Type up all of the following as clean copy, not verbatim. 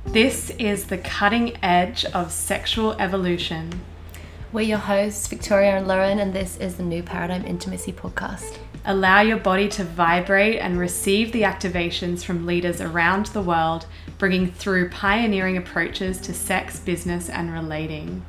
This is the cutting edge of sexual evolution. We're your hosts, Victoria and Lauren, and this is the New Paradigm Intimacy Podcast. Allow your body to vibrate and receive the activations from leaders around the world, bringing through pioneering approaches to sex, business, and relating.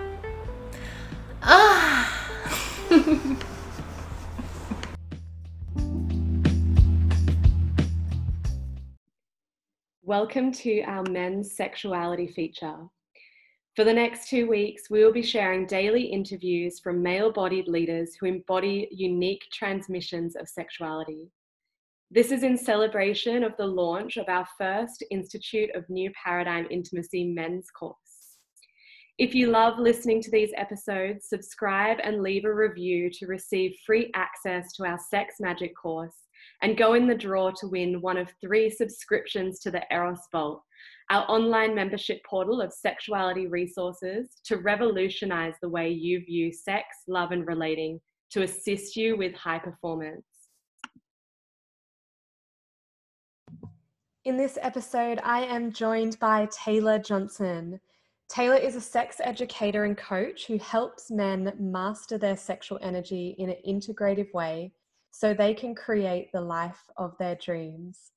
Welcome to our men's sexuality feature. For the next 2 weeks, we will be sharing daily interviews from male-bodied leaders who embody unique transmissions of sexuality. This is in celebration of the launch of our first Institute of New Paradigm Intimacy men's course. If you love listening to these episodes, subscribe and leave a review to receive free access to our Sex Magic course and go in the draw to win one of 3 subscriptions to the Eros Vault, our online membership portal of sexuality resources to revolutionize the way you view sex, love, and relating to assist you with high performance. In this episode, I am joined by Taylor Johnson. Taylor is a sex educator and coach who helps men master their sexual energy in an integrative way so they can create the life of their dreams.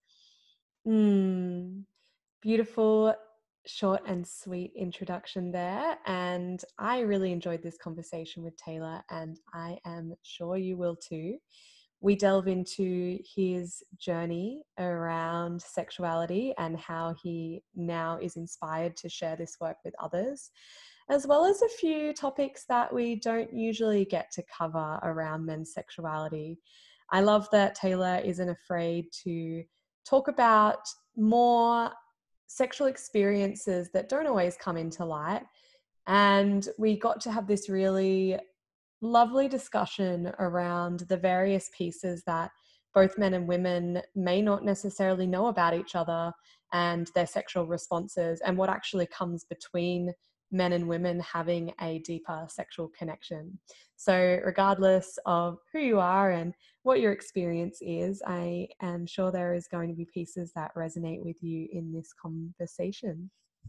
Beautiful, short and sweet introduction there. And I really enjoyed this conversation with Taylor, and I am sure you will too. We delve into his journey around sexuality and how he now is inspired to share this work with others, as well as a few topics that we don't usually get to cover around men's sexuality. I love that Taylor isn't afraid to talk about more sexual experiences that don't always come into light. And we got to have this really lovely discussion around the various pieces that both men and women may not necessarily know about each other and their sexual responses, and what actually comes between men and women having a deeper sexual connection. So regardless of who you are and what your experience is, I am sure there is going to be pieces that resonate with you in this conversation.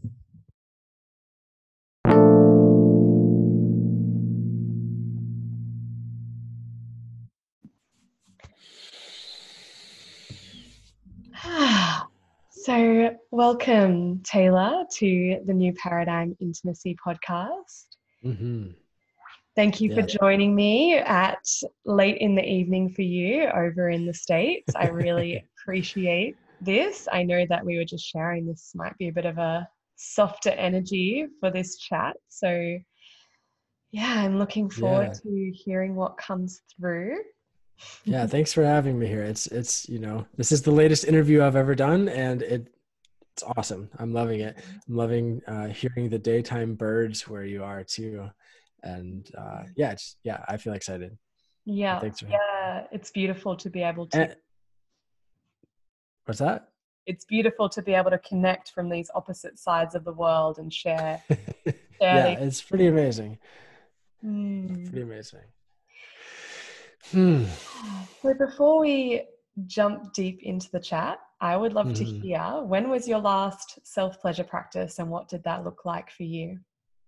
So welcome, Taylor, to the New Paradigm Intimacy Podcast. Thank you for joining me at late in the evening for you over in the States. I really appreciate this. I know that we were just sharing this might be a bit of a softer energy for this chat. So yeah, I'm looking forward to hearing what comes through. Yeah, thanks for having me here. It's this is the latest interview I've ever done, and it's awesome. I'm loving it. I'm loving hearing the daytime birds where you are too. And I feel excited. Yeah, thanks for it's beautiful to be able to. What's that? It's beautiful to be able to connect from these opposite sides of the world and share. It's pretty amazing. Pretty amazing. So before we jump deep into the chat, I would love to hear, when was your last self-pleasure practice and what did that look like for you?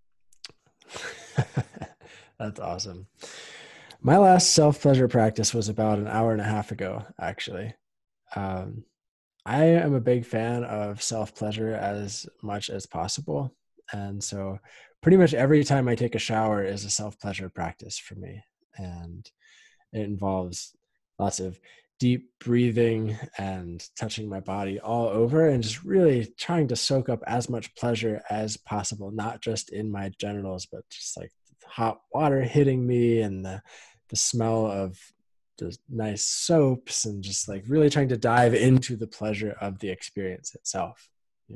That's awesome. My last self-pleasure practice was about an hour and a half ago, actually. I am a big fan of self-pleasure as much as possible. And so pretty much every time I take a shower is a self-pleasure practice for me. And it involves lots of deep breathing and touching my body all over and just really trying to soak up as much pleasure as possible, not just in my genitals, but just like hot water hitting me and the smell of the nice soaps and just like really trying to dive into the pleasure of the experience itself.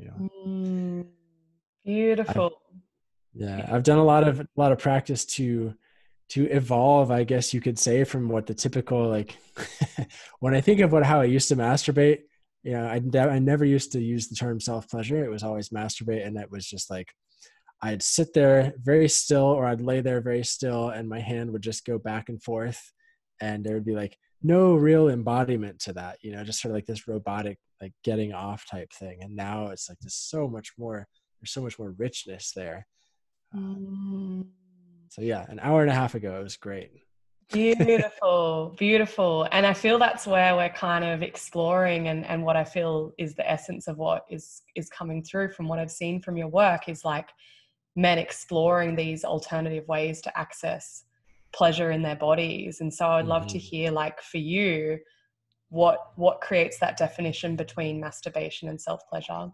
Beautiful. I've done a lot of practice to evolve, I guess you could say, from what the typical, like when I think of how I used to masturbate, I never used to use the term self-pleasure. It was always masturbate. And it was just like, I'd sit there very still, or I'd lay there very still and my hand would just go back and forth. And there would be like no real embodiment to that, just sort of like this robotic, like getting off type thing. And now it's like this so much more there's so much more richness there. Mm. So yeah, an hour and a half ago, it was great. Beautiful, beautiful. And I feel that's where we're kind of exploring, and what I feel is the essence of what is coming through from what I've seen from your work is like men exploring these alternative ways to access pleasure in their bodies. And so I'd love to hear, like, for you, what creates that definition between masturbation and self-pleasure?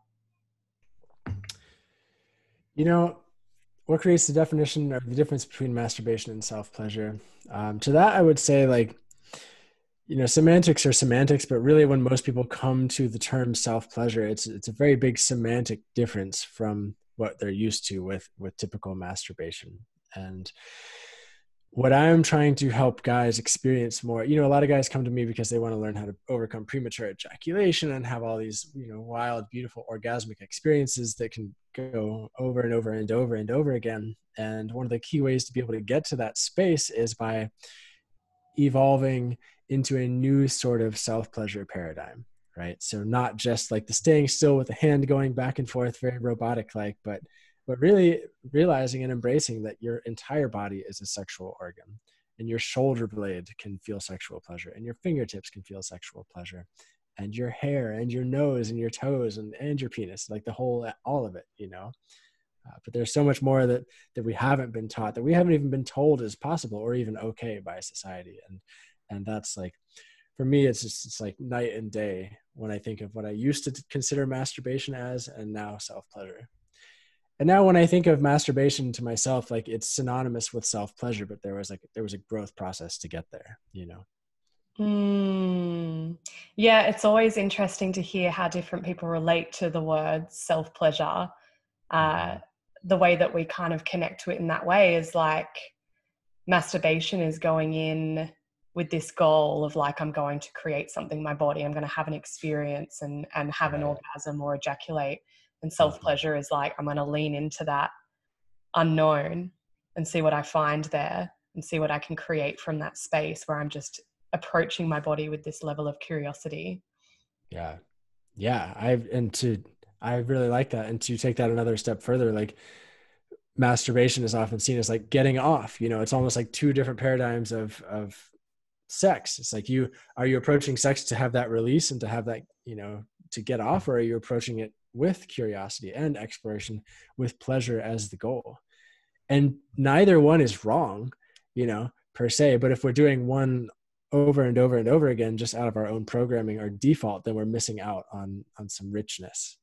You know, what creates the definition or the difference between masturbation and self-pleasure? To that, I would say, like, semantics are semantics, but really when most people come to the term self-pleasure, it's a very big semantic difference from what they're used to with typical masturbation. And what I'm trying to help guys experience more, a lot of guys come to me because they want to learn how to overcome premature ejaculation and have all these, wild, beautiful orgasmic experiences that can go over and over and over and over again. And one of the key ways to be able to get to that space is by evolving into a new sort of self-pleasure paradigm, right? So not just like the staying still with the hand going back and forth, very robotic like, but really realizing and embracing that your entire body is a sexual organ, and your shoulder blade can feel sexual pleasure, and your fingertips can feel sexual pleasure, and your hair and your nose and your toes and your penis, like all of it, but there's so much more that we haven't been taught, that we haven't even been told is possible or even okay by society. And that's like, for me, it's like night and day when I think of what I used to consider masturbation as, and now self-pleasure. And now when I think of masturbation to myself, like, it's synonymous with self-pleasure, but there was a growth process to get there, Yeah, it's always interesting to hear how different people relate to the word self-pleasure. The way that we kind of connect to it in that way is like masturbation is going in with this goal of like, I'm going to create something in my body, I'm going to have an experience and have an orgasm or ejaculate. And self-pleasure is like, I'm going to lean into that unknown and see what I find there and see what I can create from that space where I'm just approaching my body with this level of curiosity. Yeah. I really like that. And to take that another step further, like, masturbation is often seen as like getting off, it's almost like two different paradigms of sex. It's like, are you approaching sex to have that release and to have that, to get off, or are you approaching it with curiosity and exploration, with pleasure as the goal? And neither one is wrong, per se, but if we're doing one over and over and over again, just out of our own programming or default, then we're missing out on some richness,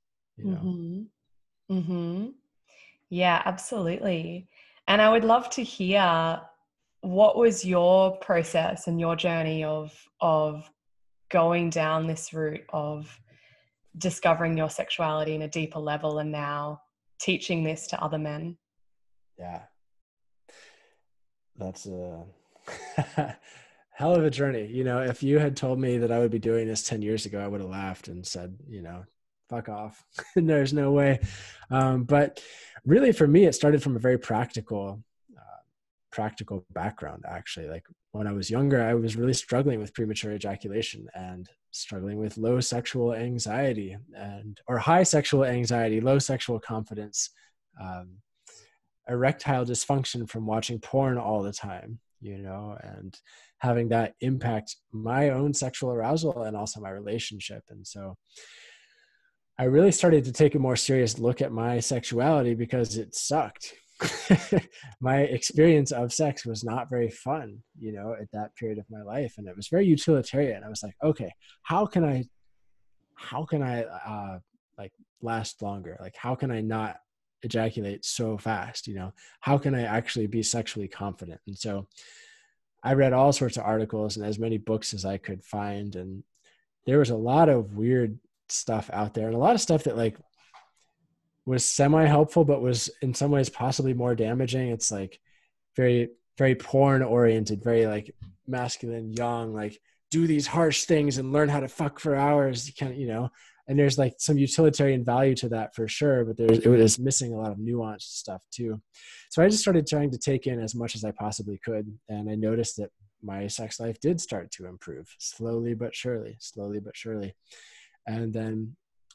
Yeah, absolutely. And I would love to hear, what was your process and your journey of going down this route of discovering your sexuality in a deeper level and now teaching this to other men? Yeah. That's a hell of a journey. If you had told me that I would be doing this 10 years ago, I would have laughed and said, fuck off. There's no way. But really, for me, it started from a very practical background, actually. Like, when I was younger, I was really struggling with premature ejaculation and struggling with low sexual anxiety or high sexual anxiety, low sexual confidence, erectile dysfunction from watching porn all the time, and having that impact my own sexual arousal and also my relationship. And so I really started to take a more serious look at my sexuality because it sucked. My experience of sex was not very fun, at that period of my life. And it was very utilitarian. I was like, okay, how can I like last longer? Like, how can I not ejaculate so fast? How can I actually be sexually confident? And so I read all sorts of articles and as many books as I could find. And there was a lot of weird stuff out there, and a lot of stuff that like was semi-helpful, but was in some ways possibly more damaging. It's like very, very porn oriented, very like masculine, young, like, do these harsh things and learn how to fuck for hours. You can't, and there's like some utilitarian value to that for sure, but it was missing a lot of nuanced stuff too. So I just started trying to take in as much as I possibly could. And I noticed that my sex life did start to improve slowly but surely. And then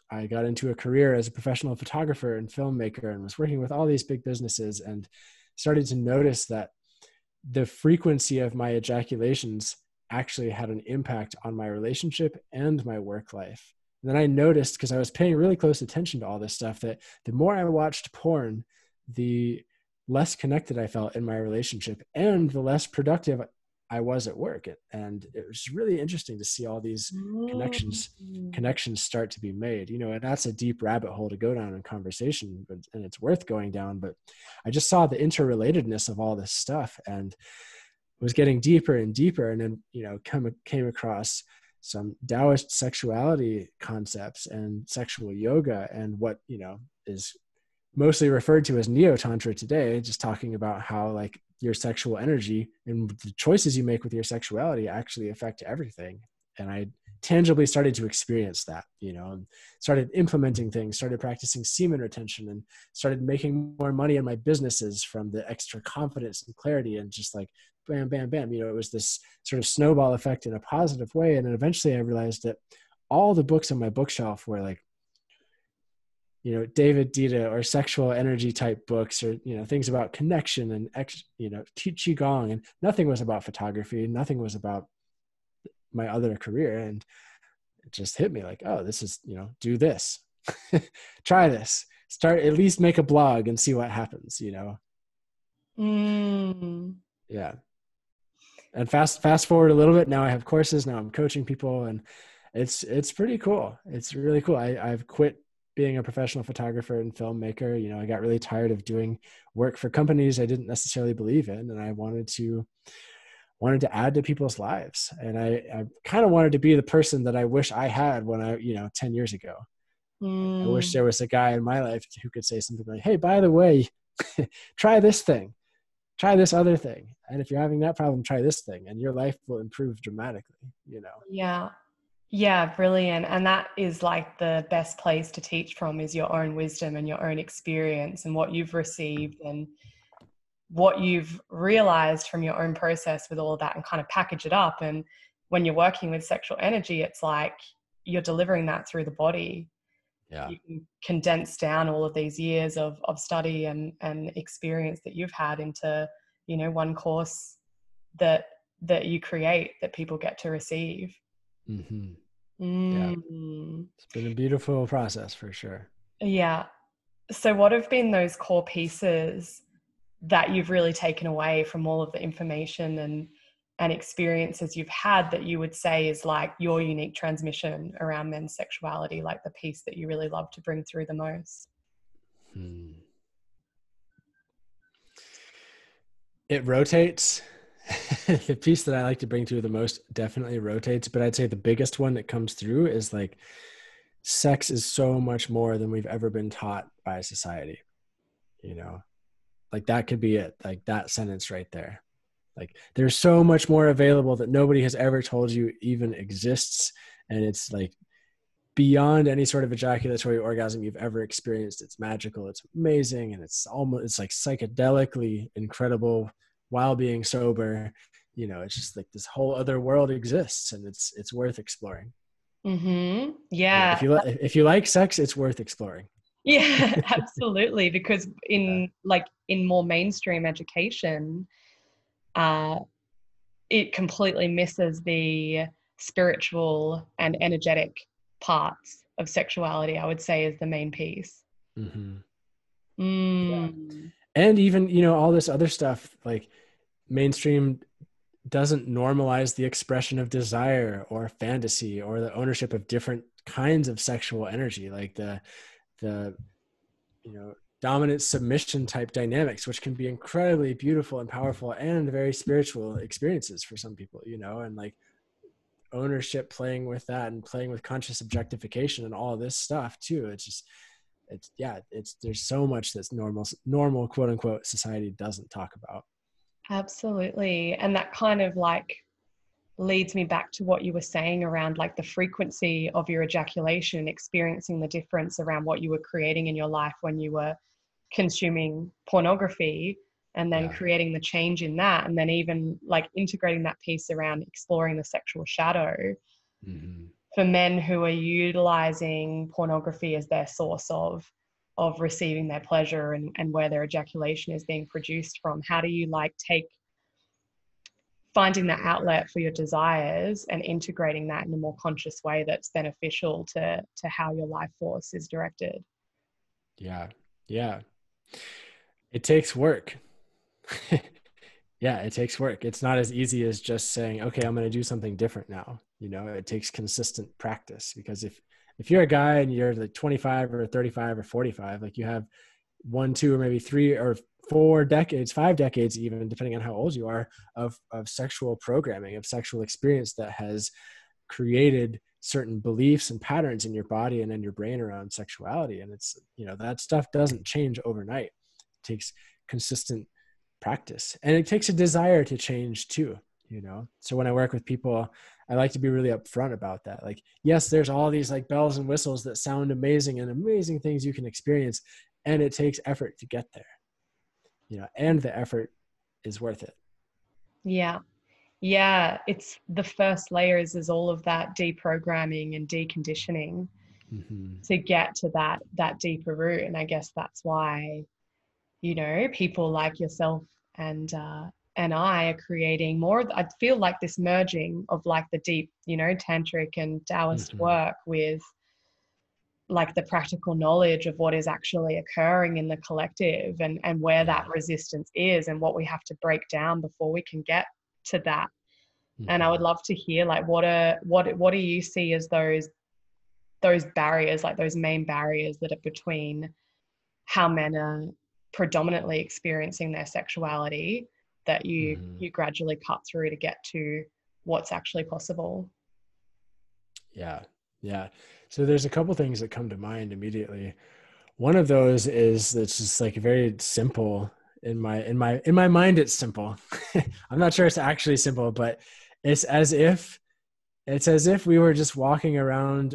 I got into a career as a professional photographer and filmmaker and was working with all these big businesses, and started to notice that the frequency of my ejaculations actually had an impact on my relationship and my work life. And then I noticed, because I was paying really close attention to all this stuff, that the more I watched porn, the less connected I felt in my relationship and the less productive I was at work. And it was really interesting to see all these connections start to be made, and that's a deep rabbit hole to go down in conversation, and it's worth going down. But I just saw the interrelatedness of all this stuff and was getting deeper and deeper. And then, came across some Taoist sexuality concepts and sexual yoga, and what, is mostly referred to as neo-tantra today, just talking about how like your sexual energy and the choices you make with your sexuality actually affect everything. And I tangibly started to experience that, and started implementing things, started practicing semen retention, and started making more money in my businesses from the extra confidence and clarity, and just like bam, bam, bam, it was this sort of snowball effect in a positive way. And then eventually I realized that all the books on my bookshelf were like, David Deida or sexual energy type books, or, things about connection and, Qigong, and nothing was about photography. Nothing was about my other career. And it just hit me like, oh, this is, do this, try this, start, at least make a blog and see what happens, Yeah. And fast forward a little bit. Now I have courses, now I'm coaching people, and it's pretty cool. It's really cool. I've quit being a professional photographer and filmmaker. I got really tired of doing work for companies I didn't necessarily believe in. And I wanted to add to people's lives. And I kind of wanted to be the person that I wish I had when 10 years ago. I wish there was a guy in my life who could say something like, hey, by the way, try this thing, try this other thing. And if you're having that problem, try this thing, and your life will improve dramatically, Yeah. Yeah, brilliant. And that is like the best place to teach from, is your own wisdom and your own experience and what you've received and what you've realized from your own process with all of that, and kind of package it up. And when you're working with sexual energy, it's like you're delivering that through the body. Yeah. You can condense down all of these years of study and experience that you've had into, one course that you create that people get to receive. Mm-hmm. Yeah. It's been a beautiful process for sure. Yeah. So what have been those core pieces that you've really taken away from all of the information and experiences you've had that you would say is like your unique transmission around men's sexuality, like the piece that you really love to bring through the most? It rotates. The piece that I like to bring through the most definitely rotates, but I'd say the biggest one that comes through is like, sex is so much more than we've ever been taught by society. Like that could be it. Like that sentence right there. Like there's so much more available that nobody has ever told you even exists. And it's like beyond any sort of ejaculatory orgasm you've ever experienced. It's magical. It's amazing. And it's like psychedelically incredible while being sober. It's just like this whole other world exists, and it's worth exploring. Mm-hmm. Yeah. If you like sex, it's worth exploring. Yeah, absolutely. Because in more mainstream education, it completely misses the spiritual and energetic parts of sexuality, I would say, is the main piece. Mm-hmm. Yeah. And even, all this other stuff, like mainstream doesn't normalize the expression of desire or fantasy or the ownership of different kinds of sexual energy, like the dominant submission type dynamics, which can be incredibly beautiful and powerful and very spiritual experiences for some people, and like ownership, playing with that and playing with conscious objectification and all this stuff too. There's so much that's normal quote unquote society doesn't talk about. Absolutely. And that kind of like leads me back to what you were saying around like the frequency of your ejaculation and experiencing the difference around what you were creating in your life when you were consuming pornography, and then creating the change in that, and then even like integrating that piece around exploring the sexual shadow. for men who are utilizing pornography as their source of receiving their pleasure and where their ejaculation is being produced from, how do you like take finding that outlet for your desires and integrating that in a more conscious way that's beneficial to how your life force is directed? Yeah. Yeah. It takes work. Yeah, it takes work. It's not as easy as just saying, okay, I'm going to do something different now. It takes consistent practice, because if you're a guy and you're like 25 or 35 or 45, like you have 1, 2, or maybe 3 or 4 decades, 5 decades, even depending on how old you are, of sexual programming, of sexual experience that has created certain beliefs and patterns in your body and in your brain around sexuality. And it's, that stuff doesn't change overnight. It takes consistent practice, and it takes a desire to change too. So when I work with people, I like to be really upfront about that. Like, yes, there's all these like bells and whistles that sound amazing and amazing things you can experience, and it takes effort to get there, and the effort is worth it. Yeah, it's the first layers is all of that deprogramming and deconditioning to get to that deeper root. And I guess that's why, people like yourself and I are creating more. I feel like this merging of like the deep, tantric and Taoist work with like the practical knowledge of what is actually occurring in the collective and where that resistance is and what we have to break down before we can get to that. And I would love to hear like what do you see as those barriers, like those main barriers that are between how men are predominantly experiencing their sexuality that you gradually cut through to get to what's actually possible? Yeah. So there's a couple things that come to mind immediately. One of those is that's just like very simple in my mind. It's simple. I'm not sure it's actually simple, but it's as if we were just walking around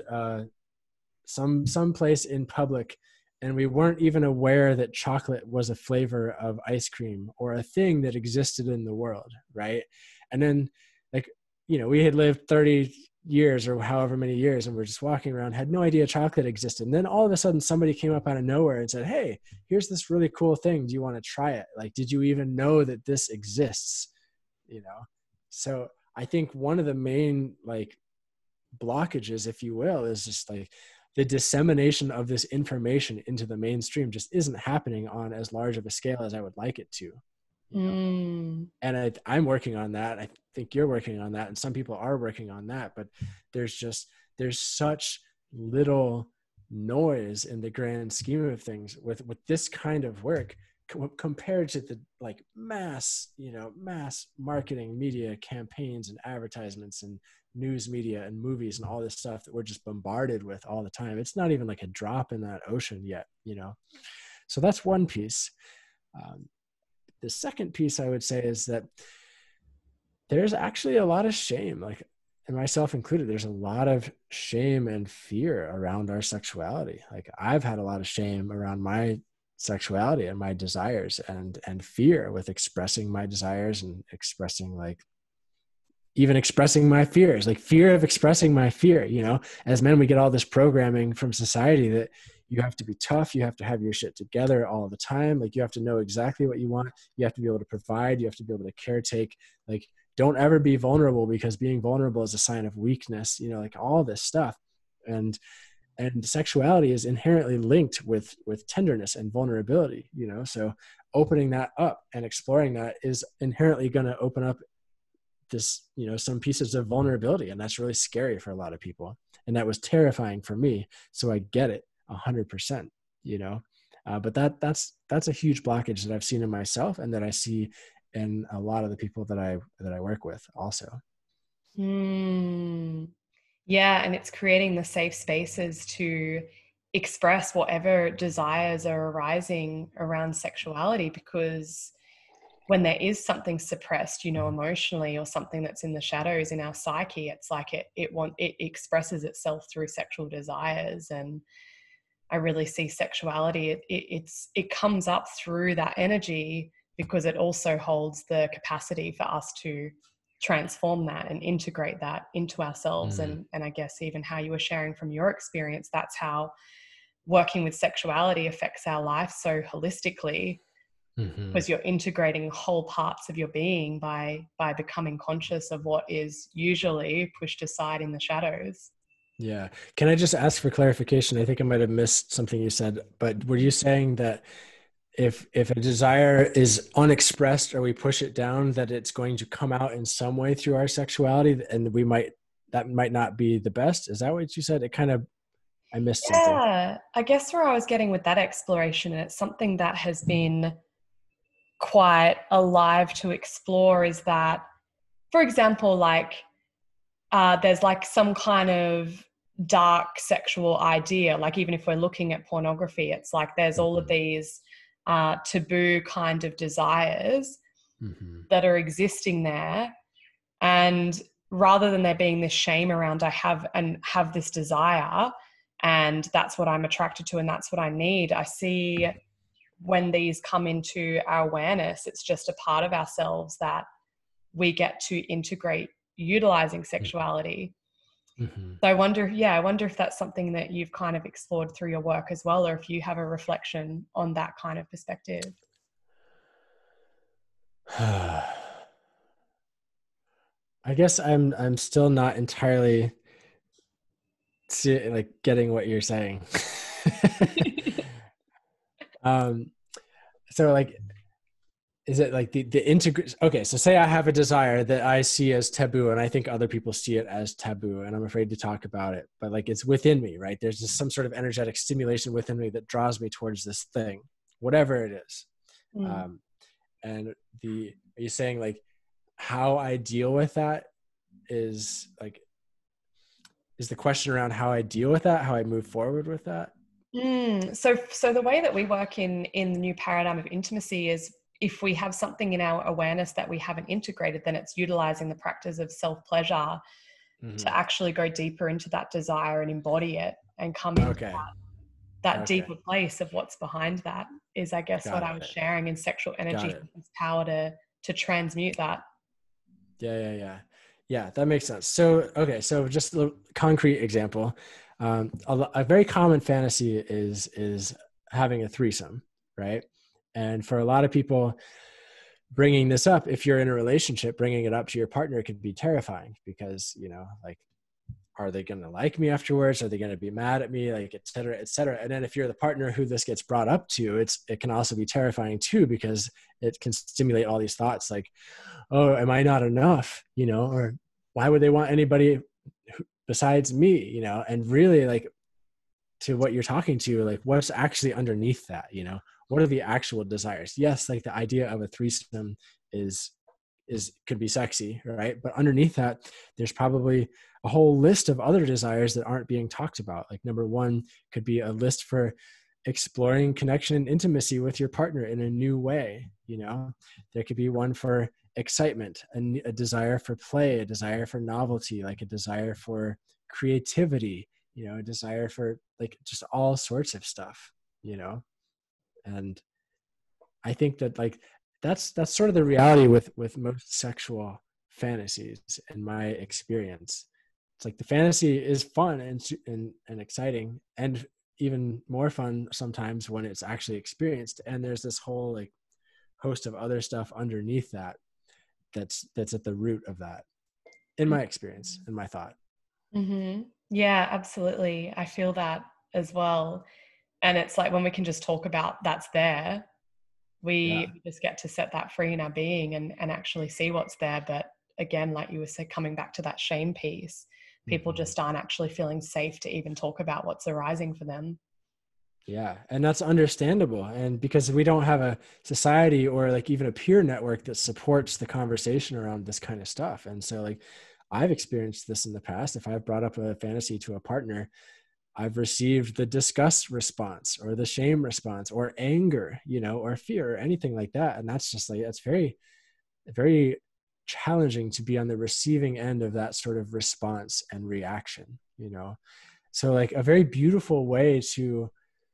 some place in public, and we weren't even aware that chocolate was a flavor of ice cream or a thing that existed in the world, right? And then, like, we had lived 30 years or however many years, and we're just walking around, had no idea chocolate existed. And then all of a sudden somebody came up out of nowhere and said, hey, here's this really cool thing. Do you want to try it? Like, did you even know that this exists? So I think one of the main like blockages, if you will, is just like the dissemination of this information into the mainstream just isn't happening on as large of a scale as I would like it to. And I'm working on that. I think you're working on that, and some people are working on that, but there's such little noise in the grand scheme of things with this kind of work compared to the like mass marketing media campaigns and advertisements and news media and movies and all this stuff that we're just bombarded with all the time. It's not even like a drop in that ocean yet, So that's one piece. The second piece I would say is that there's actually a lot of shame, like, and myself included, there's a lot of shame and fear around our sexuality. Like, I've had a lot of shame around my sexuality and my desires, and fear with expressing my desires and expressing even expressing my fears, like fear of expressing my fear. As men, we get all this programming from society that you have to be tough. You have to have your shit together all the time. Like, you have to know exactly what you want. You have to be able to provide. You have to be able to caretake. Like, don't ever be vulnerable, because being vulnerable is a sign of weakness, like all this stuff. And sexuality is inherently linked with tenderness and vulnerability, so opening that up and exploring that is inherently going to open up this, some pieces of vulnerability. And that's really scary for a lot of people. And that was terrifying for me. So I get it 100%, but that's a huge blockage that I've seen in myself, and that I see in a lot of the people that I work with also. Yeah. And it's creating the safe spaces to express whatever desires are arising around sexuality, because when there is something suppressed, emotionally, or something that's in the shadows in our psyche, it's like it expresses itself through sexual desires. And I really see sexuality, it comes up through that energy, because it also holds the capacity for us to transform that and integrate that into ourselves. And I guess even how you were sharing from your experience, that's how working with sexuality affects our life so holistically, because you're integrating whole parts of your being by becoming conscious of what is usually pushed aside in the shadows. Yeah. Can I just ask for clarification? I think I might have missed something you said, but were you saying that if a desire is unexpressed or we push it down, that it's going to come out in some way through our sexuality, and that might not be the best? Is that what you said? I missed something. Yeah, I guess where I was getting with that exploration, and it's something that has been quite alive to explore, is that, for example, like there's like some kind of dark sexual idea, like even if we're looking at pornography, it's like there's all of these taboo kind of desires that are existing there, and rather than there being this shame around I have this desire and that's what I'm attracted to and that's what I need, I see when these come into our awareness, it's just a part of ourselves that we get to integrate utilizing sexuality. So I wonder if that's something that you've kind of explored through your work as well, or if you have a reflection on that kind of perspective. I guess I'm still not entirely getting what you're saying. So like, is it like okay, so say I have a desire that I see as taboo and I think other people see it as taboo and I'm afraid to talk about it, but like it's within me, right? There's just some sort of energetic stimulation within me that draws me towards this thing, whatever it is. And are you saying like how I deal with that is the question around how I deal with that, how I move forward with that? So the way that we work in the new paradigm of intimacy is, if we have something in our awareness that we haven't integrated, then it's utilizing the practice of self-pleasure to actually go deeper into that desire and embody it and come into that deeper place of what's behind that, is I guess what I was sharing, in sexual energy has power to transmute that. Yeah, that makes sense. So, okay. So just a concrete example. A very common fantasy is having a threesome, right? And for a lot of people, bringing this up, if you're in a relationship, bringing it up to your partner could be terrifying because, like, are they going to like me afterwards? Are they going to be mad at me? Like, et cetera, et cetera. And then if you're the partner who this gets brought up to, it can also be terrifying too, because it can stimulate all these thoughts like, oh, am I not enough? Or why would they want anybody besides me? And really, like, to what you're talking to, like, what's actually underneath that? What are the actual desires? Yes, like the idea of a threesome could be sexy, right? But underneath that, there's probably a whole list of other desires that aren't being talked about. Like, number one could be a list for exploring connection and intimacy with your partner in a new way. There could be one for excitement, a desire for play, a desire for novelty, like a desire for creativity, a desire for like just all sorts of stuff, and I think that like that's sort of the reality with most sexual fantasies in my experience. It's like the fantasy is fun and exciting, and even more fun sometimes when it's actually experienced, and there's this whole like host of other stuff underneath that's at the root of that, in my experience, in my thought. Yeah, absolutely. I feel that as well. And it's like when we can just talk about that's there, we just get to set that free in our being and actually see what's there. But again, like you were saying, coming back to that shame piece, people just aren't actually feeling safe to even talk about what's arising for them. Yeah. And that's understandable. And because we don't have a society or like even a peer network that supports the conversation around this kind of stuff. And so like I've experienced this in the past. If I've brought up a fantasy to a partner, I've received the disgust response or the shame response or anger, or fear or anything like that. And that's just like, it's very, very challenging to be on the receiving end of that sort of response and reaction, So like a very beautiful way to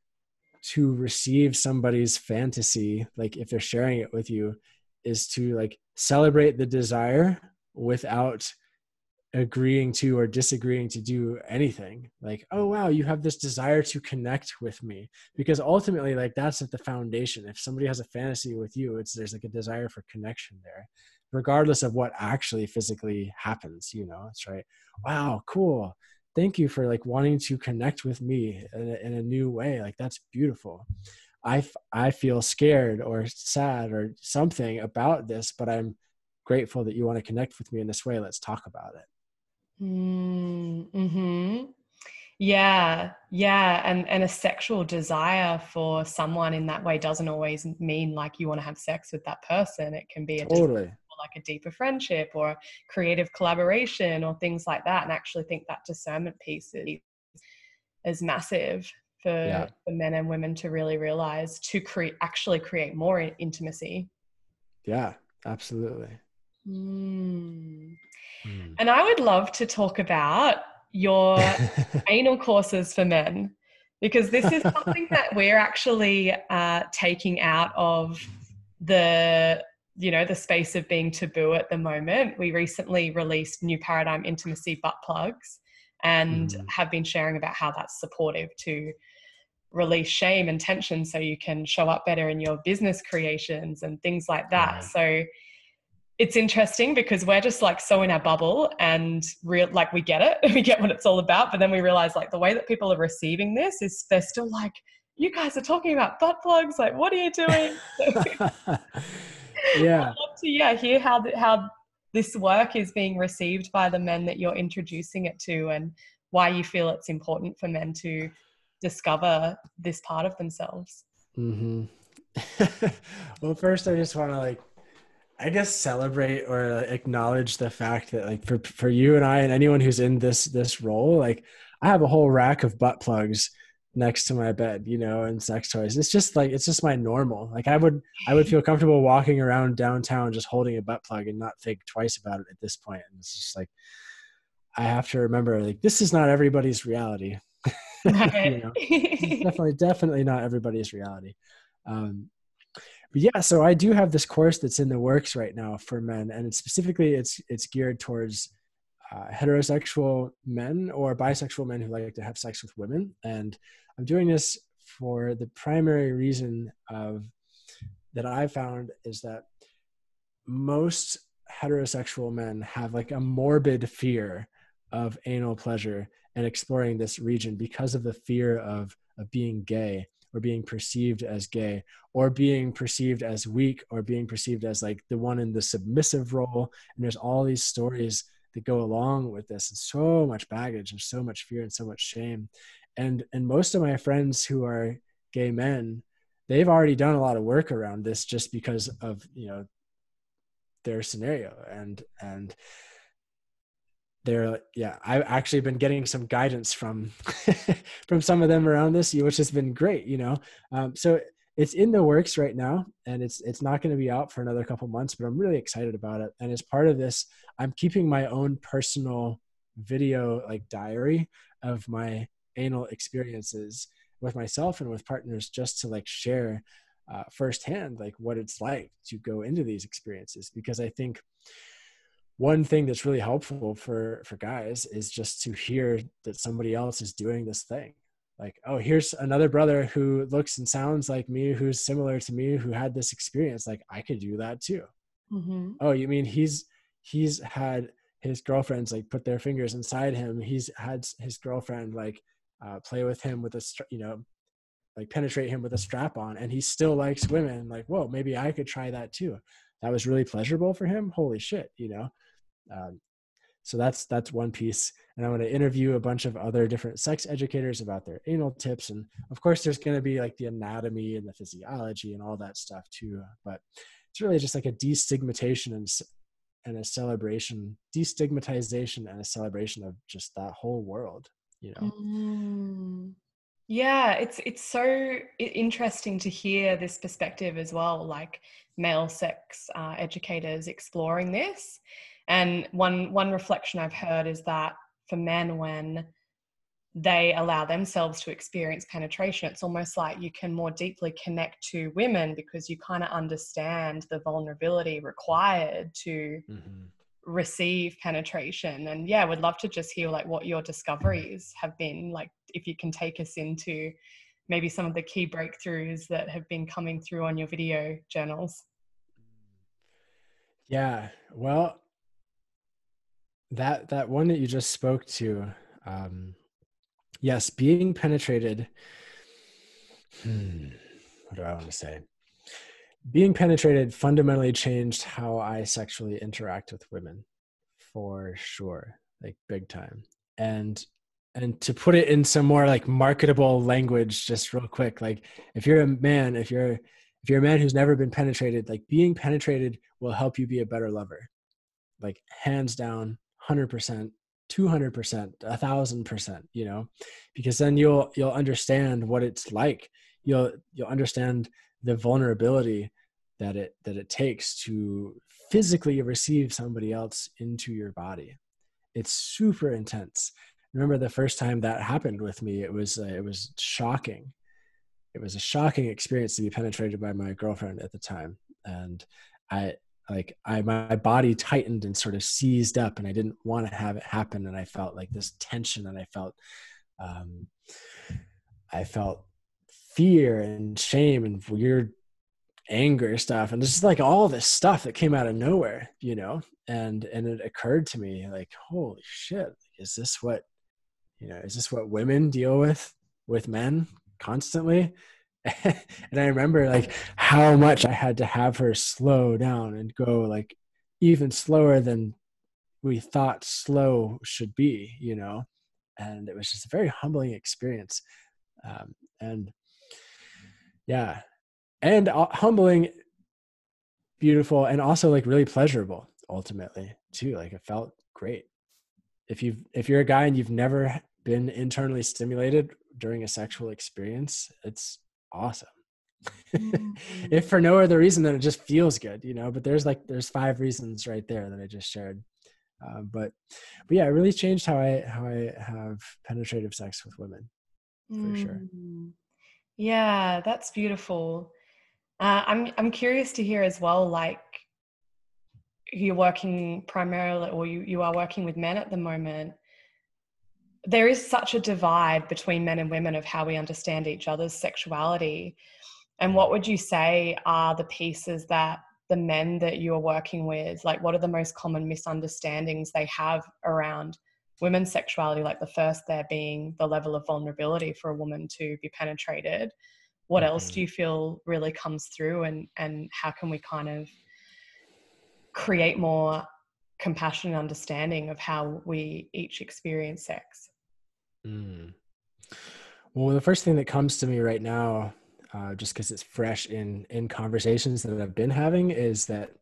receive somebody's fantasy, like if they're sharing it with you, is to like celebrate the desire without agreeing to or disagreeing to do anything. Like, oh wow, you have this desire to connect with me, because ultimately, like, that's at the foundation. If somebody has a fantasy with you, there's like a desire for connection there, regardless of what actually physically happens. It's right. Wow, cool, thank you for like wanting to connect with me in a new way. Like, that's beautiful. I feel scared or sad or something about this, but I'm grateful that you want to connect with me in this way. Let's talk about it. Mm-hmm. Yeah. And a sexual desire for someone in that way doesn't always mean like you want to have sex with that person. It can be a desire Totally. for like a deeper friendship or creative collaboration or things like that. And I actually think that discernment piece is massive Yeah. for men and women to really realize, to actually create more intimacy. Yeah, absolutely. And I would love to talk about your anal courses for men, because this is something that we're actually taking out of the space of being taboo at the moment. We recently released New Paradigm Intimacy butt plugs and have been sharing about how that's supportive to release shame and tension so you can show up better in your business creations and things like that. Yeah. So it's interesting because we're just like so in our bubble and like we get it, we get what it's all about, but then we realize like the way that people are receiving this is they're still like, you guys are talking about butt plugs, like what are you doing? Yeah. I'd love to hear how this work is being received by the men that you're introducing it to, and why you feel it's important for men to discover this part of themselves. Well, first I just want to I guess celebrate or acknowledge the fact that like for you and I and anyone who's in this role, like I have a whole rack of butt plugs next to my bed, and sex toys. It's just my normal. Like I would feel comfortable walking around downtown just holding a butt plug and not think twice about it at this point. And it's just like, I have to remember, like, this is not everybody's reality. Right. definitely not everybody's reality. But yeah, so I do have this course that's in the works right now for men, and specifically it's geared towards heterosexual men or bisexual men who like to have sex with women. And I'm doing this for the primary reason that I found is that most heterosexual men have like a morbid fear of anal pleasure and exploring this region because of the fear of being gay, or being perceived as gay, or being perceived as weak, or being perceived as like the one in the submissive role. And there's all these stories that go along with this, and so much baggage and so much fear and so much shame. And most of my friends who are gay men, they've already done a lot of work around this just because of, their scenario. And I've actually been getting some guidance from from some of them around this, which has been great. So it's in the works right now, and it's not going to be out for another couple months, but I'm really excited about it. And as part of this, I'm keeping my own personal video like diary of my anal experiences with myself and with partners, just to like share firsthand like what it's like to go into these experiences. Because I think one thing that's really helpful for guys is just to hear that somebody else is doing this thing. Like, oh, here's another brother who looks and sounds like me, who's similar to me, who had this experience. Like, I could do that too. Mm-hmm. Oh, you mean he's had his girlfriends like put their fingers inside him. He's had his girlfriend like play with him with like penetrate him with a strap on, and he still likes women. Like, whoa, maybe I could try that too. That was really pleasurable for him. Holy shit, So that's one piece. And I'm going to interview a bunch of other different sex educators about their anal tips. And of course, there's going to be like the anatomy and the physiology and all that stuff too. But it's really just like a destigmatization and a celebration, destigmatization and a celebration of just that whole world, Yeah, it's so interesting to hear this perspective as well, like male sex educators exploring this. And one reflection I've heard is that for men, when they allow themselves to experience penetration, it's almost like you can more deeply connect to women because you kind of understand the vulnerability required to receive penetration. And yeah, would love to just hear like what your discoveries have been, like if you can take us into maybe some of the key breakthroughs that have been coming through on your video journals. Yeah, well, that one that you just spoke to, yes, being penetrated. What do I want to say? Being penetrated fundamentally changed how I sexually interact with women, for sure, like big time. And to put it in some more like marketable language, just real quick, like if you're a man, if you're a man who's never been penetrated, like being penetrated will help you be a better lover, like hands down, 100%, 200%, 1,000%, you know, because then you'll understand what it's like. You'll understand the vulnerability that it takes to physically receive somebody else into your body. It's super intense. Remember the first time that happened with me, it was shocking. It was a shocking experience to be penetrated by my girlfriend at the time. And my body tightened and sort of seized up, and I didn't want to have it happen. And I felt like this tension, and I felt fear and shame and weird anger stuff. And this is like all this stuff that came out of nowhere, you know? And it occurred to me like, holy shit, is this what women deal with men constantly? And I remember like how much I had to have her slow down and go like even slower than we thought slow should be, you know? And it was just a very humbling experience. And yeah, and humbling, beautiful, and also like really pleasurable ultimately too. Like it felt great. If you're a guy and you've never been internally stimulated during a sexual experience, it's awesome. If for no other reason than it just feels good, you know. But there's 5 reasons right there that I just shared. But yeah, it really changed how I have penetrative sex with women, for sure. Yeah, that's beautiful. I'm curious to hear as well, like you're working primarily, or you are working with men at the moment. There is such a divide between men and women of how we understand each other's sexuality. And what would you say are the pieces that the men that you are working with, like what are the most common misunderstandings they have around women's sexuality? Like the first there being the level of vulnerability for a woman to be penetrated. What else do you feel really comes through, and how can we kind of create more compassion and understanding of how we each experience sex? Well, the first thing that comes to me right now, just because it's fresh in conversations that I've been having, is that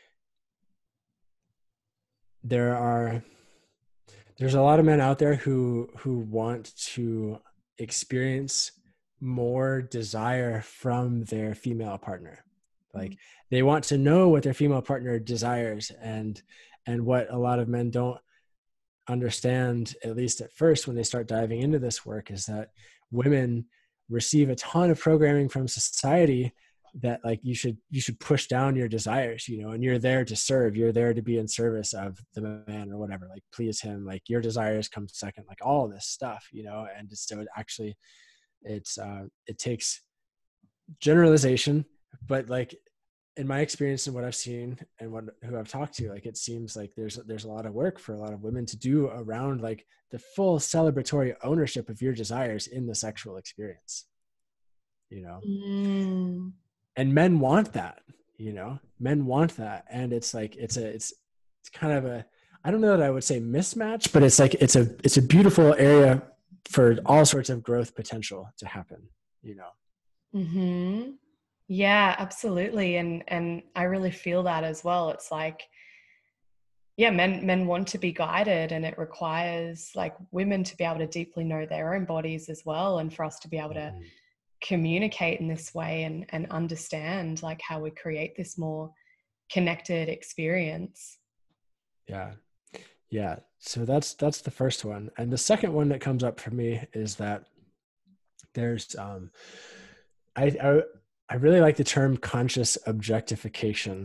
there's a lot of men out there who want to experience more desire from their female partner. Like they want to know what their female partner desires, and what a lot of men don't understand, at least at first when they start diving into this work, is that women receive a ton of programming from society that like you should push down your desires, you know, and you're there to serve, you're there to be in service of the man or whatever, like please him, like your desires come second, like all of this stuff, you know. And so it actually it takes generalization, but like in my experience and what I've seen and who I've talked to, like it seems like there's a lot of work for a lot of women to do around like the full celebratory ownership of your desires in the sexual experience, you know. And men want that, you know, men want that. And it's like, it's kind of a, I don't know that I would say mismatch, but it's like, it's a beautiful area for all sorts of growth potential to happen, you know? Yeah, absolutely. And I really feel that as well. It's like, yeah, men want to be guided, and it requires like women to be able to deeply know their own bodies as well. And for us to be able to communicate in this way and understand like how we create this more connected experience. Yeah. So that's the first one. And the second one that comes up for me is that there's I really like the term conscious objectification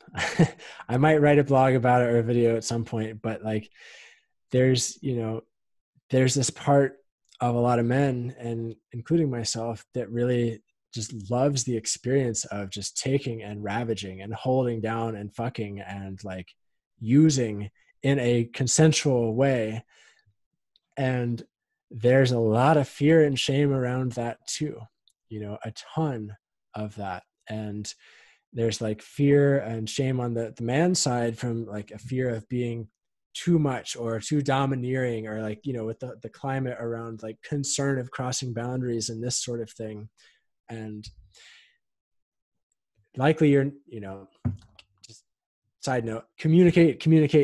I might write a blog about it or a video at some point, but like there's, there's this part of a lot of men, and including myself, that really just loves the experience of just taking and ravaging and holding down and fucking and like using in a consensual way. And there's a lot of fear and shame around that too, a ton of that. And there's like fear and shame on the man's side, from like a fear of being too much or too domineering, or like, with the climate around like concern of crossing boundaries and this sort of thing. And likely you're, just side note, communicate,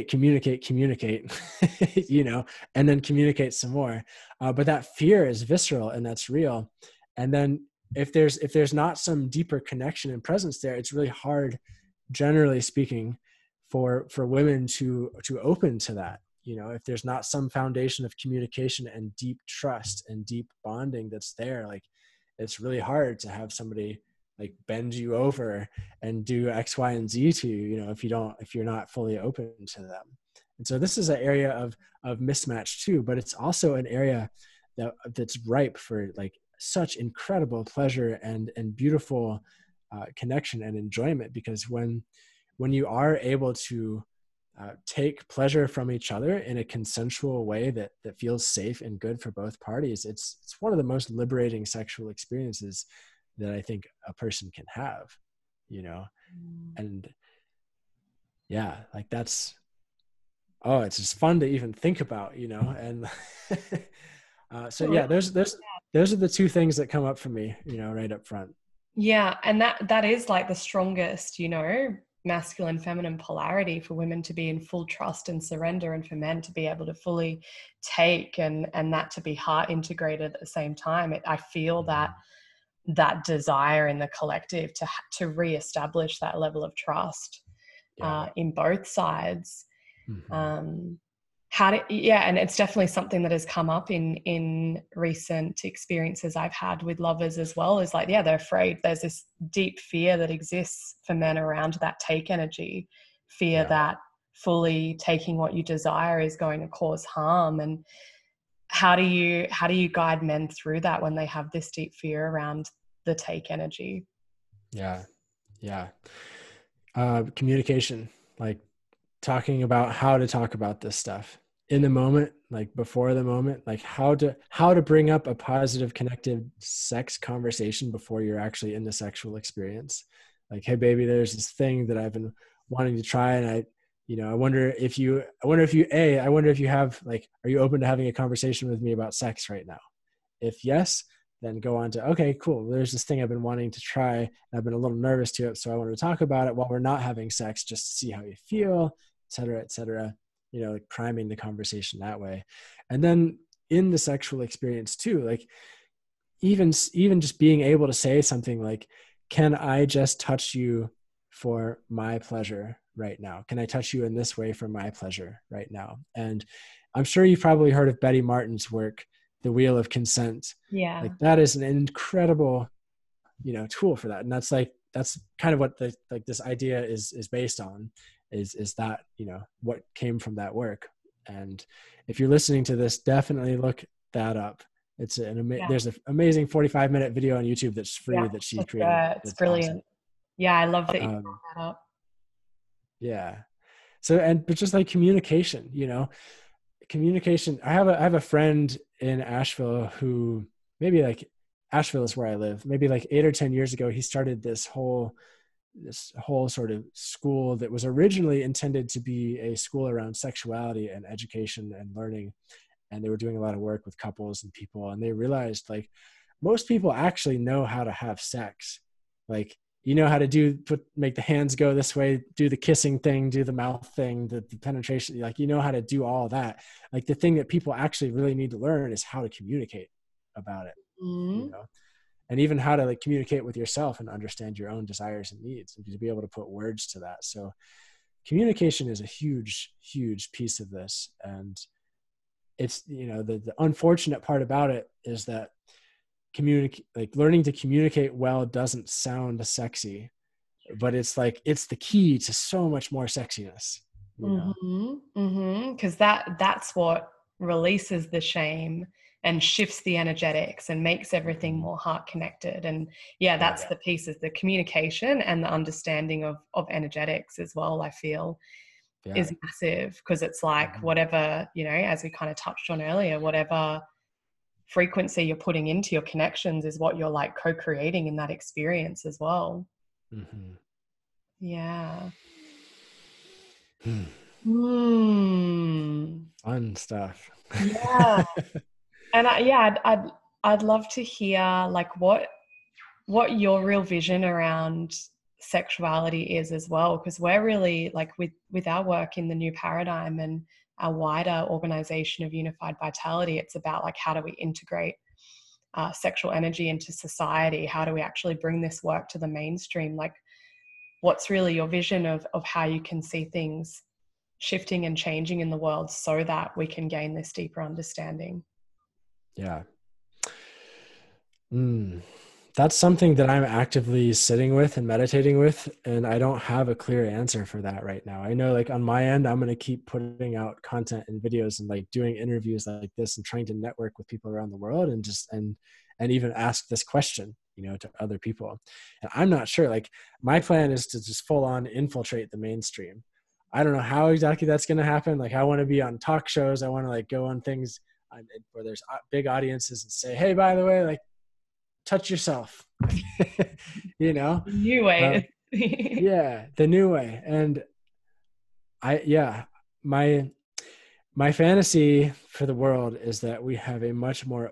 and then communicate some more. But that fear is visceral and that's real. And then if there's not some deeper connection and presence there, it's really hard, generally speaking, for women to open to that. If there's not some foundation of communication and deep trust and deep bonding that's there, like it's really hard to have somebody like bend you over and do X, Y, and Z to you, if you're not fully open to them. And so this is an area of mismatch too, but it's also an area that's ripe for like such incredible pleasure and beautiful connection and enjoyment. Because when you are able to take pleasure from each other in a consensual way that feels safe and good for both parties, it's one of the most liberating sexual experiences that I think a person can have, and yeah, like it's just fun to even think about, and so yeah, those are the two things that come up for me, right up front. Yeah. And that is like the strongest, masculine feminine polarity, for women to be in full trust and surrender, and for men to be able to fully take and that to be heart integrated at the same time. I feel that desire in the collective to reestablish that level of trust in both sides. Mm-hmm. And it's definitely something that has come up in recent experiences I've had with lovers as well, is like, they're afraid. There's this deep fear that exists for men around that take energy, fear that fully taking what you desire is going to cause harm. And how do you guide men through that when they have this deep fear around the take energy? Communication, like talking about how to talk about this stuff in the moment, like before the moment, like how to bring up a positive connective sex conversation before you're actually in the sexual experience. Like, hey baby, there's this thing that I've been wanting to try, and I wonder if you have, like, are you open to having a conversation with me about sex right now? If yes, then go on to, okay, cool, there's this thing I've been wanting to try, and I've been a little nervous to it, so I want to talk about it while we're not having sex, just to see how you feel, et cetera, like priming the conversation that way. And then in the sexual experience too, like even just being able to say something like, can I just touch you for my pleasure right now? Can I touch you in this way for my pleasure right now? And I'm sure you've probably heard of Betty Martin's work, The Wheel of Consent. Yeah. Like that is an incredible, tool for that. And that's kind of what this idea is based on, is that, what came from that work. And if you're listening to this, definitely look that up. It's there's an amazing 45-minute video on YouTube that's free that she created. It's brilliant. Awesome. Yeah, I love that you brought that up. Yeah. So, but just like communication, communication. I have a friend in Asheville who, maybe like, Asheville is where I live, maybe like 8 or 10 years ago, he started this whole sort of school that was originally intended to be a school around sexuality and education and learning. And they were doing a lot of work with couples and people. And they realized, like, most people actually know how to have sex. Like, how to make the hands go this way, do the kissing thing, do the mouth thing, the penetration, like, how to do all that. Like, the thing that people actually really need to learn is how to communicate about it, and even how to, like, communicate with yourself and understand your own desires and needs, and to be able to put words to that. So communication is a huge, huge piece of this. And it's, the unfortunate part about it is that learning to communicate well doesn't sound sexy, but it's like, it's the key to so much more sexiness, you know? Because that's what releases the shame and shifts the energetics and makes everything more heart connected. And yeah, that's the piece, is the communication and the understanding of energetics as well, I feel is massive, because it's like whatever, you know, as we kind of touched on earlier, whatever frequency you're putting into your connections is what you're like co-creating in that experience as well. Yeah. Fun stuff. Yeah. And I'd love to hear like what your real vision around sexuality is as well, because we're really like with our work in the New Paradigm and our wider organization of Unified Vitality, it's about like, how do we integrate sexual energy into society? How do we actually bring this work to the mainstream? Like, what's really your vision of how you can see things shifting and changing in the world so that we can gain this deeper understanding? Yeah. That's something that I'm actively sitting with and meditating with, and I don't have a clear answer for that right now. I know, like, on my end, I'm going to keep putting out content and videos and like doing interviews like this and trying to network with people around the world and just and even ask this question, you know, to other people. And I'm not sure, like, my plan is to just full on infiltrate the mainstream. I don't know how exactly that's going to happen. Like, I want to be on talk shows. I want to like go on things where there's big audiences and say, hey, by the way, like, touch yourself, you know, New way. yeah, the new way. And my fantasy for the world is that we have a much more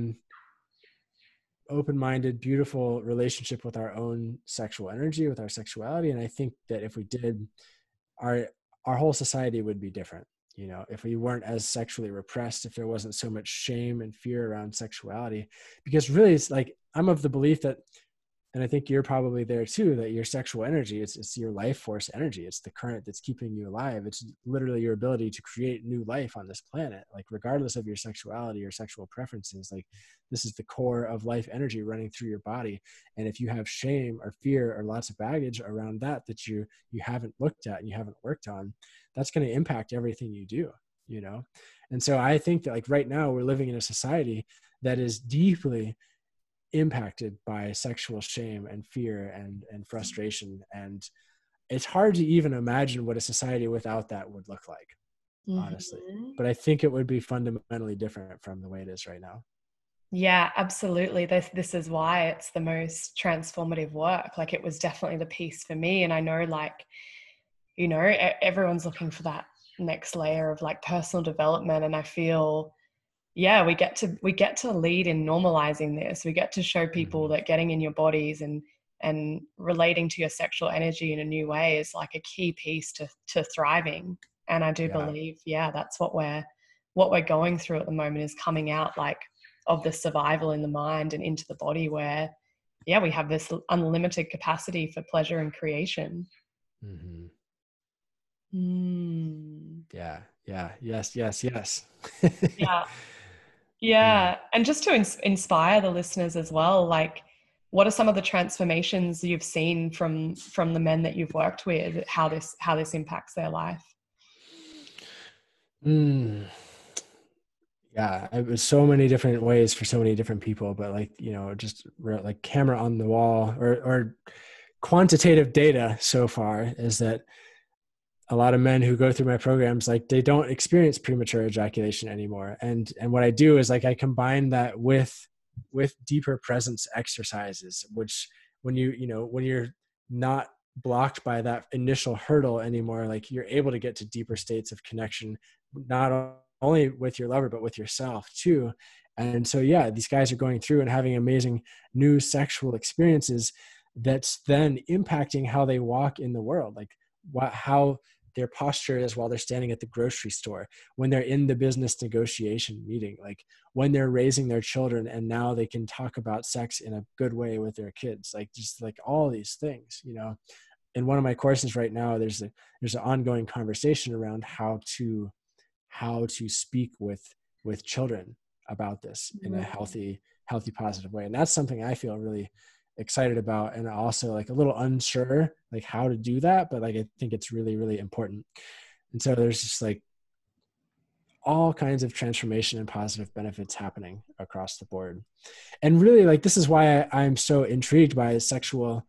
open-minded, beautiful relationship with our own sexual energy, with our sexuality. And I think that if we did, our whole society would be different. You know, if we weren't as sexually repressed, if there wasn't so much shame and fear around sexuality, because really it's like, I'm of the belief that, and I think you're probably there too, that your sexual energy, it's your life force energy. It's the current that's keeping you alive. It's literally your ability to create new life on this planet. Like, regardless of your sexuality or sexual preferences, like, this is the core of life energy running through your body. And if you have shame or fear or lots of baggage around that you haven't looked at and you haven't worked on, that's going to impact everything you do, you know? And so I think that, like, right now we're living in a society that is deeply impacted by sexual shame and fear and frustration. And it's hard to even imagine what a society without that would look like, honestly. But I think it would be fundamentally different from the way it is right now. Yeah, absolutely. This is why it's the most transformative work. Like, it was definitely the piece for me. And I know, like, you know, everyone's looking for that next layer of like personal development. And I feel, yeah, we get to lead in normalizing this. We get to show people that getting in your bodies and relating to your sexual energy in a new way is like a key piece to thriving. And I do believe, that's what we're going through at the moment, is coming out like of the survival in the mind and into the body, where we have this unlimited capacity for pleasure and creation. Yeah. Yes. Yeah. And just to inspire the listeners as well, like, what are some of the transformations you've seen from the men that you've worked with, how this impacts their life? Yeah, it was so many different ways for so many different people, but like, you know, just like camera on the wall or quantitative data so far is that a lot of men who go through my programs, like, they don't experience premature ejaculation anymore. And what I do is, like, I combine that with deeper presence exercises, which when you're not blocked by that initial hurdle anymore, like, you're able to get to deeper states of connection, not only with your lover, but with yourself too. And so, these guys are going through and having amazing new sexual experiences that's then impacting how they walk in the world. Like, how their posture is while they're standing at the grocery store, when they're in the business negotiation meeting, like when they're raising their children and now they can talk about sex in a good way with their kids, like, just like all these things, you know. In one of my courses right now, there's an ongoing conversation around how to speak with children about this in a healthy, positive way. And that's something I feel really excited about, and also like a little unsure like how to do that, but like I think it's really, really important. And so there's just like all kinds of transformation and positive benefits happening across the board. And really, like, this is why I'm so intrigued by this sexual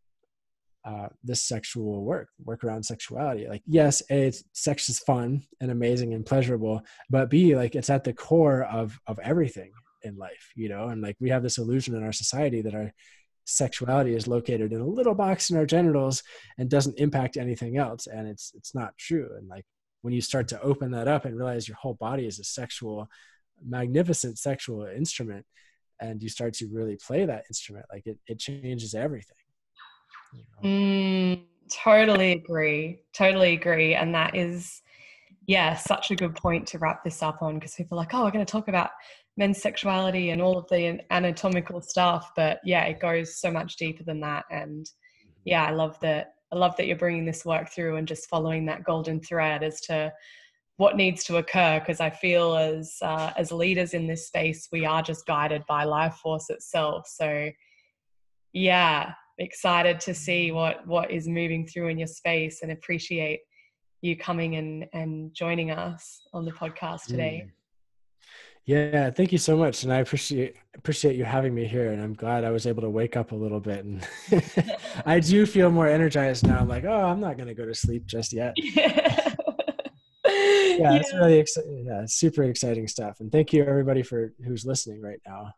work around sexuality. Like, yes, A, sex is fun and amazing and pleasurable, but B, like, it's at the core of everything in life, you know? And like, we have this illusion in our society that our sexuality is located in a little box in our genitals and doesn't impact anything else. And it's not true. And like, when you start to open that up and realize your whole body is a magnificent sexual instrument, and you start to really play that instrument, like it changes everything. You know? Totally agree. And that is, such a good point to wrap this up on, because people are like, oh, we're going to talk about men's sexuality and all of the anatomical stuff, but it goes so much deeper than that. And I love that you're bringing this work through and just following that golden thread as to what needs to occur, because I feel as leaders in this space, we are just guided by life force itself. So excited to see what is moving through in your space, and appreciate you coming and joining us on the podcast today. Yeah, thank you so much. And I appreciate you having me here. And I'm glad I was able to wake up a little bit. And I do feel more energized now. I'm like, oh, I'm not going to go to sleep just yet. It's really exciting. Yeah, it's super exciting stuff. And thank you everybody who's listening right now.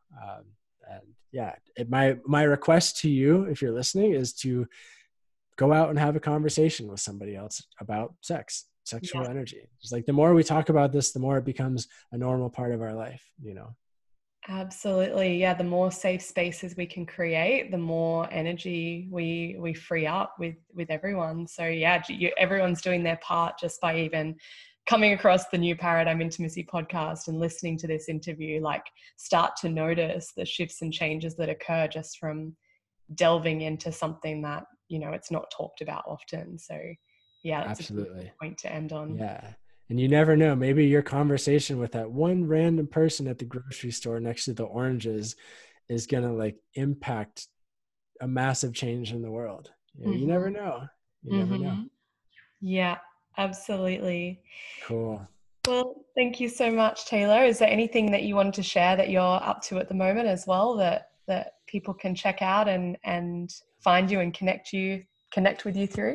My request to you, if you're listening, is to go out and have a conversation with somebody else about sexual energy. It's like, the more we talk about this, the more it becomes a normal part of our life, you know? Absolutely. Yeah. The more safe spaces we can create, the more energy we free up with everyone. So everyone's doing their part just by even coming across the New Paradigm Intimacy podcast and listening to this interview. Like, start to notice the shifts and changes that occur just from delving into something that, it's not talked about often. So that's absolutely a good point to end on. Yeah. And you never know, maybe your conversation with that one random person at the grocery store next to the oranges is going to like impact a massive change in the world. You never know. You never know. Yeah, absolutely. Cool. Well, thank you so much, Taylor. Is there anything that you wanted to share that you're up to at the moment as well, that people can check out and find you and connect with you through?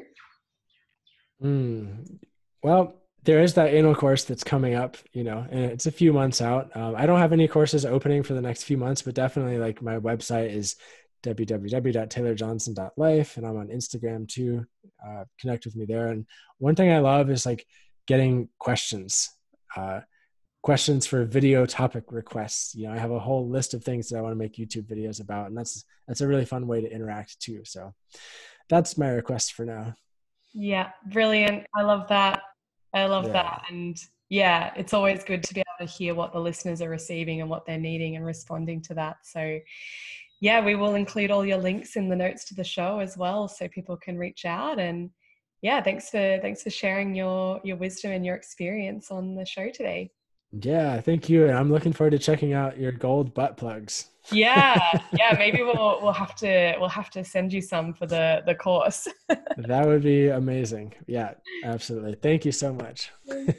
Well, there is that anal course that's coming up, and it's a few months out. I don't have any courses opening for the next few months, but definitely, like, my website is www.taylorjohnson.life, and I'm on Instagram too. Connect with me there. And one thing I love is like getting questions for video topic requests. I have a whole list of things that I want to make YouTube videos about, and that's a really fun way to interact too. So that's my request for now. Yeah, brilliant. I love that. That. And it's always good to be able to hear what the listeners are receiving and what they're needing and responding to that. So we will include all your links in the notes to the show as well, so people can reach out. And thanks for sharing your wisdom and your experience on the show today. Yeah, thank you. And I'm looking forward to checking out your gold butt plugs. Maybe we'll have to send you some for the course. That would be amazing. Yeah, absolutely. Thank you so much.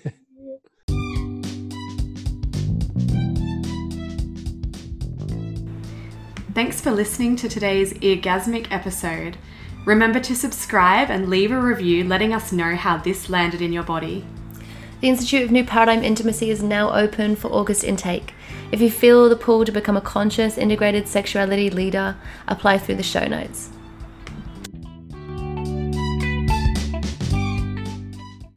Thanks for listening to today's Eargasmic episode. Remember to subscribe and leave a review letting us know how this landed in your body. The Institute of New Paradigm Intimacy is now open for August intake. If you feel the pull to become a conscious, integrated sexuality leader, apply through the show notes.